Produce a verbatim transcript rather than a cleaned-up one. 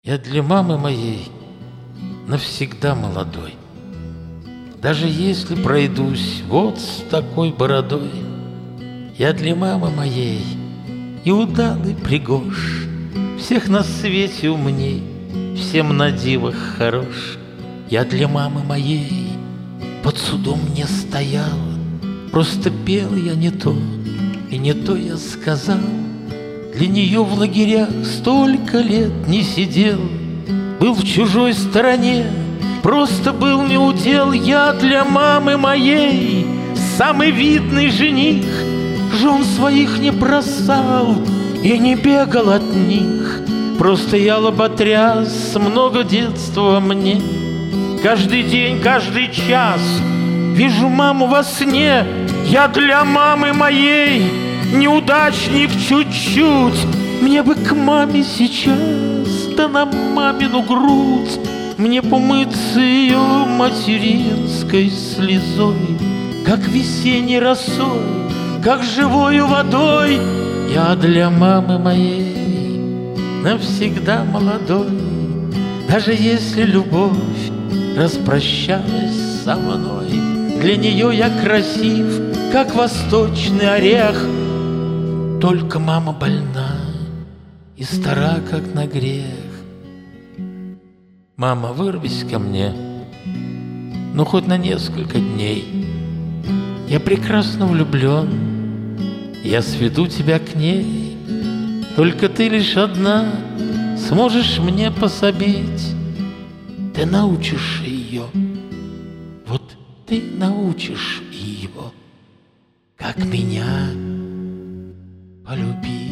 Я для мамы моей навсегда молодой. Даже если пройдусь вот с такой бородой, я для мамы моей и удалый пригож, всех на свете умней, всем на дивах хорош. Я для мамы моей под судом не стоял, просто пел я не то, и не то я сказал. Для нее в лагерях столько лет не сидел, был в чужой стороне, просто был неудел. Я для мамы моей самый видный жених, жен своих не бросал и не бегал от них. Просто я лоботряс, много детства мне. Каждый день, каждый час вижу маму во сне. Я для мамы моей неудачник чуть-чуть. Мне бы к маме сейчас, да на мамину грудь, мне помыться ее материнской слезой, как весенней росой, как живою водой. Я для мамы моей навсегда молодой. Даже если любовь распрощалась со мной, для нее я красив, как восточный орех. Только мама больна и стара, как на грех. Мама, вырвись ко мне, ну хоть на несколько дней. Я прекрасно влюблен, я сведу тебя к ней. Только ты лишь одна сможешь мне пособить. Ты научишь ее, вот ты научишь ее, как меня полюбить.